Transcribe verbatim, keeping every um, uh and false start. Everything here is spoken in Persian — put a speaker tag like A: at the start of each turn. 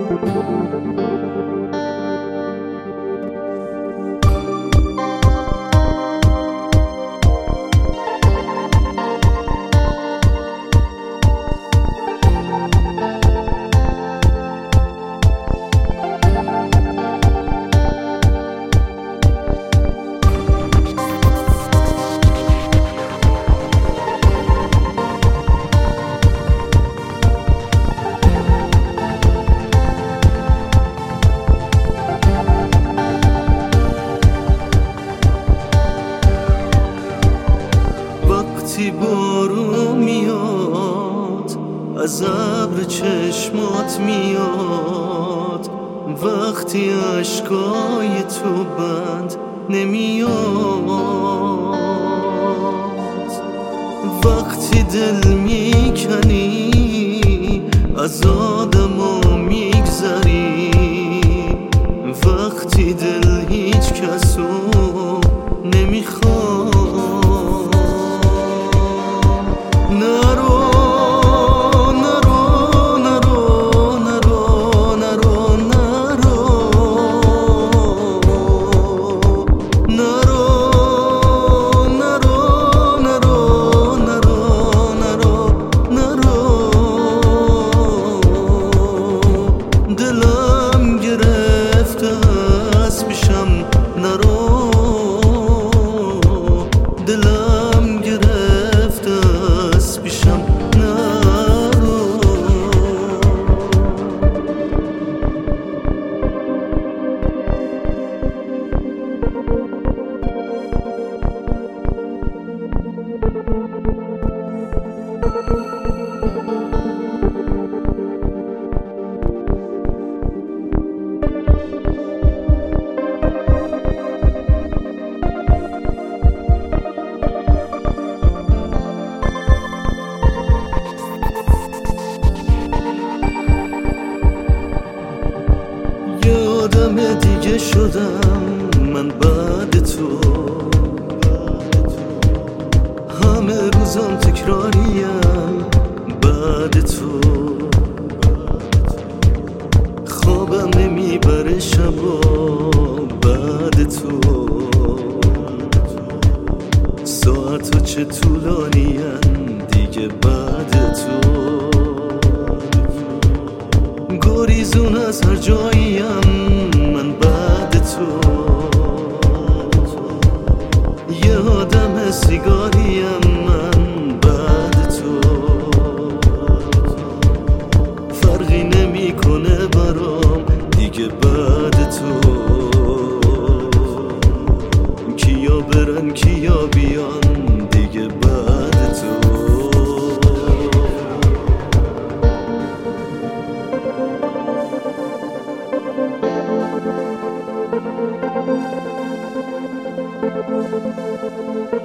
A: وقتی بارون میاد از ابر چشمات میاد، وقتی اشکای تو بند نمیاد، وقتی دل میکنی از آدما میگذری، وقتی دل هیچ کسو نمیخواد. آدم دیگه شدم من بعد تو، همه روزم تکراریم بعد تو، خوابم نمیبره شبا بعد تو، ساعتا چه طولانیم دیگه بعد تو، گریزون از هر جاییم من بعد تو، یه آدم سیگاریم من بعد تو، فرقی نمیکنه برام دیگه بعد تو، کیا برن کیا بیان دیگه بعد تو.
B: Thank you.